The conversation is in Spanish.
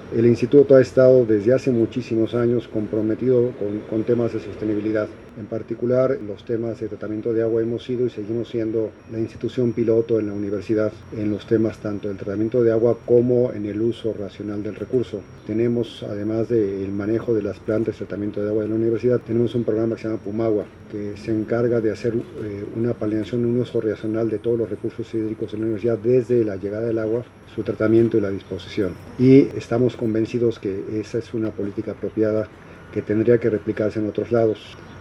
El instituto ha estado desde hace muchísimos años comprometido con temas de sostenibilidad. En particular, los temas de tratamiento de agua hemos sido y seguimos siendo la institución piloto en la universidad en los temas tanto del tratamiento de agua como en el uso racional del recurso. Tenemos, además del manejo de las plantas de tratamiento de agua de la universidad, tenemos un programa que se llama Pumagua, que se encarga de hacer una planeación, un uso racional de todos los recursos hídricos en la universidad desde la llegada del agua, su tratamiento y la disposición. Y estamos convencidos que esa es una política apropiada que tendría que replicarse en otros lados.